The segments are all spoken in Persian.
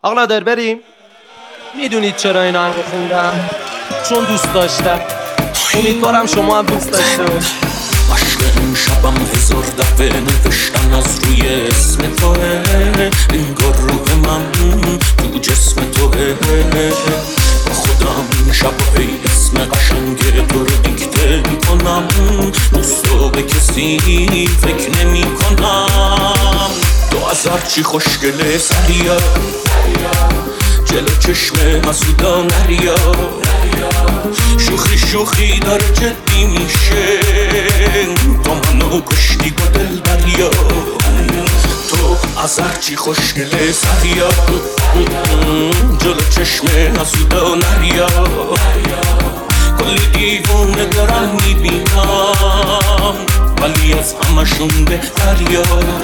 آقا نادر بریم. میدونید چرا اینا هم خوندم؟ چون دوست داشتم. امیدوارم شما هم دوست داشته باشید. عشق این شبم هزار دفعه نوشتن از روی اسم توه، انگار روح من تو جسم توه. با خودم این شب هی اسم قشنگ تو رو دیکته میکنم، دوست رو به کسی فکر نمی کنم. تو از هرچی خوشگله سریا، جلو چشم مسودا نریا، شوخی شوخی داره جدی میشه، تو منو کشتی با دل بریا. تو از هرچی خوشگله سریا، جلو چشم مسودا نریا، کلی دیوونه دارم میبینم ولی از همشون بهتریا.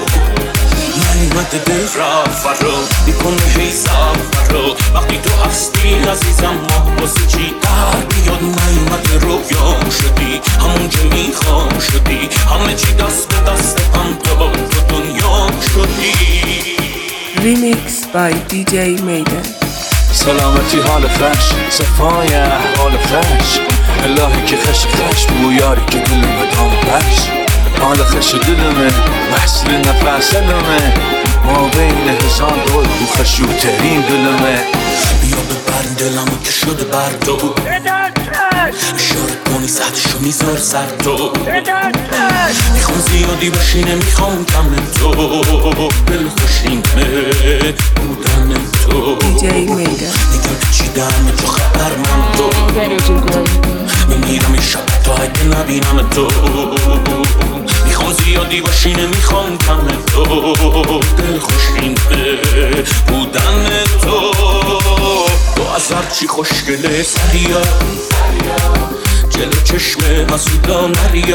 نیمت دل را فرا میکنه هی سفرا، وقتی تو هستی عزیزم ما واسه چی در بیاد. نیمت رویام شدی همون که میخوام شدی، همه چی دست به دست هم تو دنیا شدی. Remix by DJ Maiden. سلامتی حال فرش، صفای حال فرش، الهی که خش خش بویاری که دلمه دام برش. حال خش دلمه وصل نفس دلمه، ما بین هزار دل بو خشوترین دلمه. بیا ببر دلمو که شده بر تو، اشاره کنی سطحشو میذار سر تو. میخوام زیادی باشی نمیخوام کم تو، دل خوشینمه بودن تو. میگم که چی دمه تو خبر من تو، میمیرم این شب تا اگه نبینم تو. میخوام زیادی باشی نمیخوام کم تو، دل خوشینمه بودن تو. تو از هرچی خوشگله سریا، جلو چشم مسودا نریا،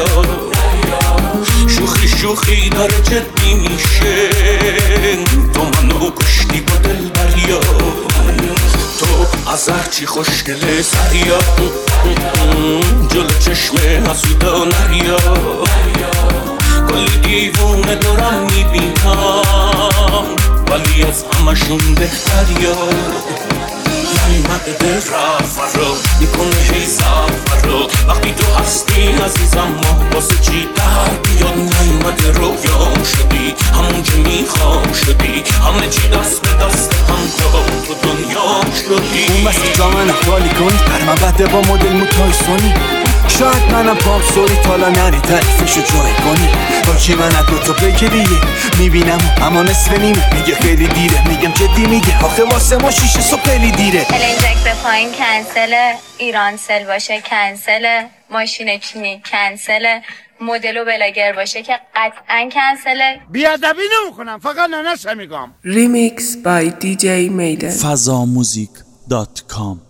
شوخی شوخی داره جدی میشه، تو منو کشتی با دل بریا. تو از هرچی خوشگله سریا، جلو چشم مسودا نریا، کلی دیوونه دارم میبینم ولی از همشون بهتریا. نیمت دل را فرا میکنه هی سفرا، وقتی تو هستی عزیزم ما واسه چی در بیاد. نیمت رویام شدی همون که میخوام شدی، همه چی دست به دست هم تو دنیا شدی. اون بسی جا من احوالی کنی پر من بده با مدل موتای سونی، شاید منم پاپ سوری تالا نری تعریفشو جای کنی. با کی من دوتا بگیری میبینم اما نصف نیمه، میگه خیلی دیره میگم جدی میگه آخه واسه ما 6 صبح خیلی دیره. الینجک به پایین کنسله، ایران سل باشه کنسله، ماشین چینی کنسله، مدل و بلاگر باشه که قطعا کنسله. بیادبی نمیکنم فقط ننش میگم. Remix by DJ Maiden. fazamuzik.com